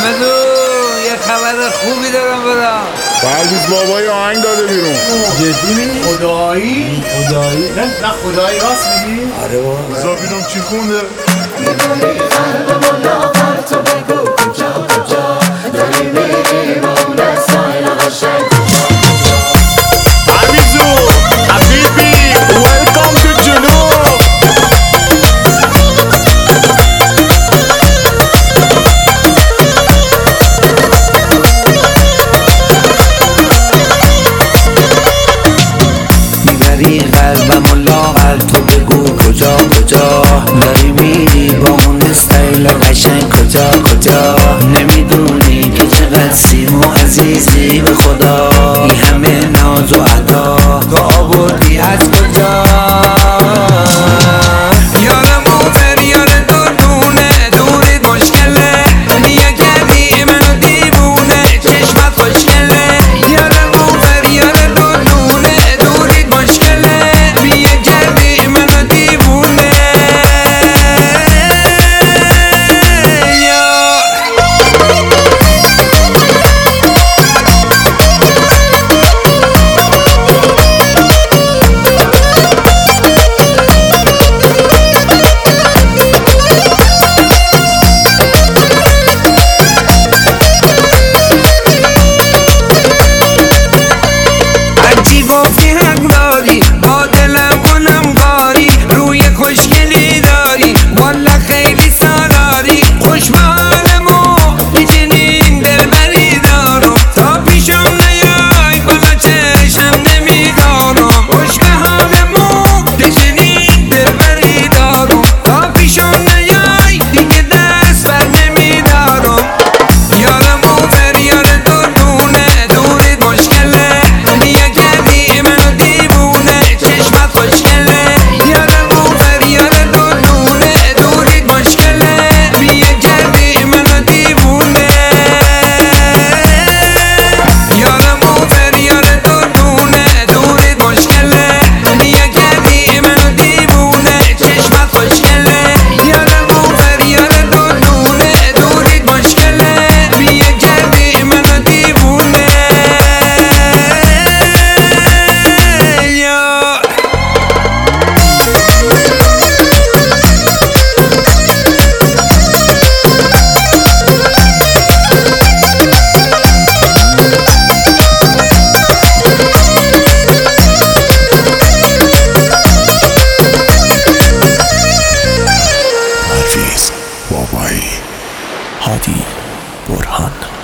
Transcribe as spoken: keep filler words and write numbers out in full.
حمدو یه خبر خوبی دارم برام. پرویز بابای آهنگ داده بیرون. جدی میگی؟ خدایی؟ خدایی؟ نه نه خدایی راست میگی؟ آره بابا. بذار ببینم چی خونده. میدونی قلبم و لاغر تو بگو کجا کجا داری میری با اون دستای قشنگ کجا کجا. پرویزو حبیبی ویلکام تو جنوب. میبری قلبم و لاغر تو بگو کجا کجا داری میری با اون استایل قشنگ کجا کجا. نمیدونی که چقدر سیم و عزیزی به خدا این همه ناز و ادا تو آوردی از کجا. یارم اوفر یار دردونه دورید مشکله نیه کردی منو دیوونه چشمت خوشگله. یارم اوفر یار دردونه دورید مشکله نیه کردی منو دیوونه. هرچی گفتی حق داری با دلم کنم غاری روی خوشگلی داری والا خیلی سالاری خوش به حالمو میچنین دلبری دارم تا پیشم نیای بالا چشم نمیدارم. خوش به حالمو میچنین دلبری دارم تا پیشم نیای دیگه دست بر نمیدارم. یارم اوفر یار دردونه دورید مشکله نیه کردی منو دیوونه چشمت خوشگله. یارم اوفر یار دردونه دورید مشکله نیه کردی منو دیوونه. یارم اوفر یار دردونه دورید مشکله نیه کردی منو دیوونه چشمت خوشگله. یارم اوفر یار دردونه دورید مشکله نیه کردی منو دیوونه. یار پرویز بابایی هادی برهان.